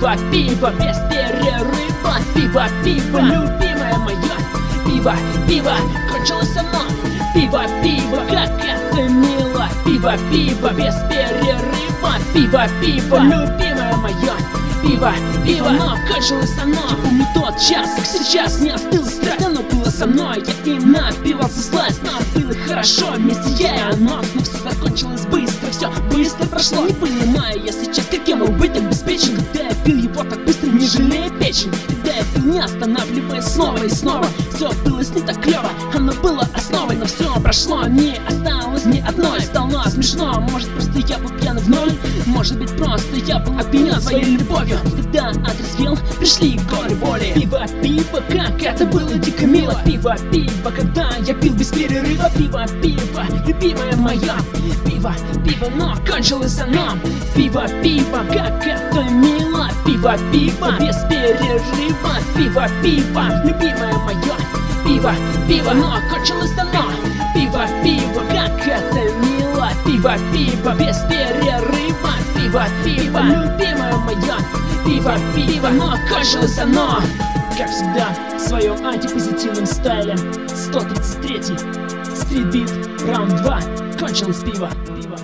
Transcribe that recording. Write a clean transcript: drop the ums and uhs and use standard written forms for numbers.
пиво, пиво, без перерыва. Пиво, пиво, любимое мое. Пиво, пиво, кончилось оно. Пиво, пиво, как это мило. Пиво, пиво, без перерыва. Пиво, пиво, любимое мое. Пиво, пиво, но кончилось оно. Помню тот час, как сейчас, не остыл страх. Оно было со мной, я им напивался сласть. Нам было хорошо, вместе я и оно. Но все закончилось быстро, все быстро прошло. Не понимаю я сейчас, как я мог быть так беспечен. Когда я пил его так быстро, не жалея печень. Когда я пил, не останавливаясь снова и снова. Все было с ним так клево, оно было основой. Но все прошло, не осталось ни одной. Стало смешно, может просто я был пьян в ноль. Может быть просто я был опьянен своей любовью. Когда отрезвел, пришли горы боли. Пиво, пиво, как это было дико мило. Пиво, пиво, когда я пил без перерыва. Пиво, пиво, любимое мое. Пиво, пиво, но кончилось оно. Пиво, пиво, как это мило. Пиво, пиво, без перерыва. Пиво, пиво, любимое мое. Пиво, пиво, но кончилось оно. Пиво, пиво, как это мило. Пиво, пиво, без перерыва. Пиво, пиво, любимое мое. Пиво, пиво, но кончилось оно. Как всегда, в своем антипозитивном стайле. 133-й, стритбит, раунд 2. Кончилось пиво.